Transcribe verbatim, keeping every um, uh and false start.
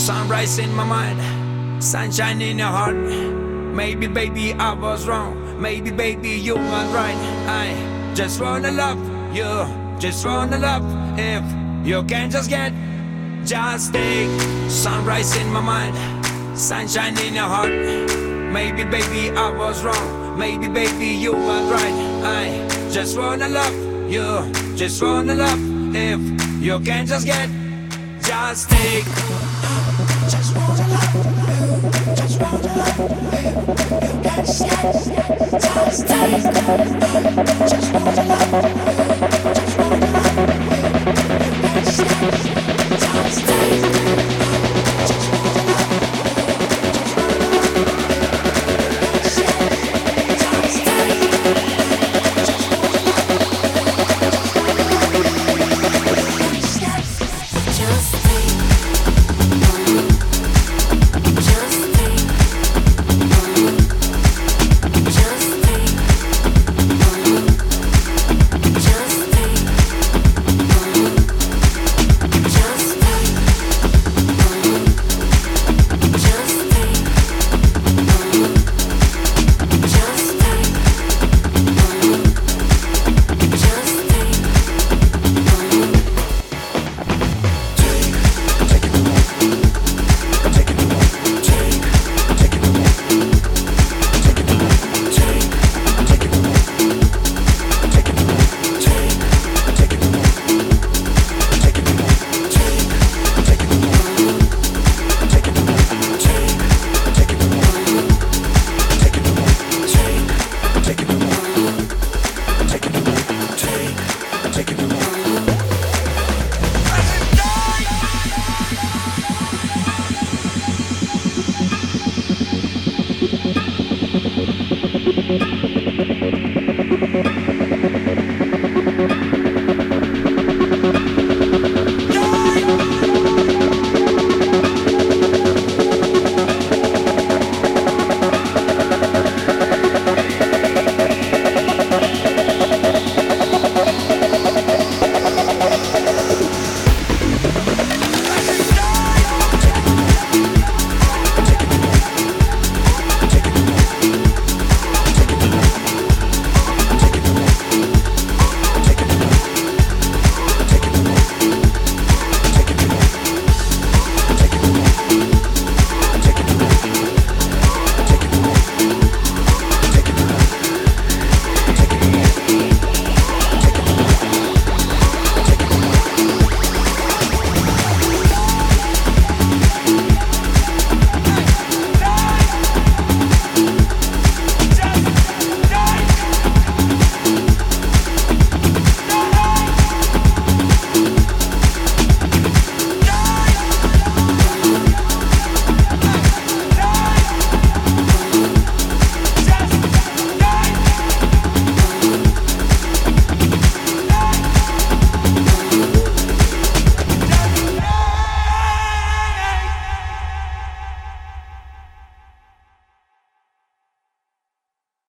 Sunrise in my mind, sunshine in your heart. Maybe baby I was wrong, maybe baby you were right. I just wanna love you, just wanna love. If you can just get, just take. Sunrise in my mind, sunshine in your heart. Maybe baby I was wrong, maybe baby you were right. I just wanna love you, just wanna love. If you can just get, just take. Just wanna love you, just wanna love you. You can just get, just take. Just wanna love you.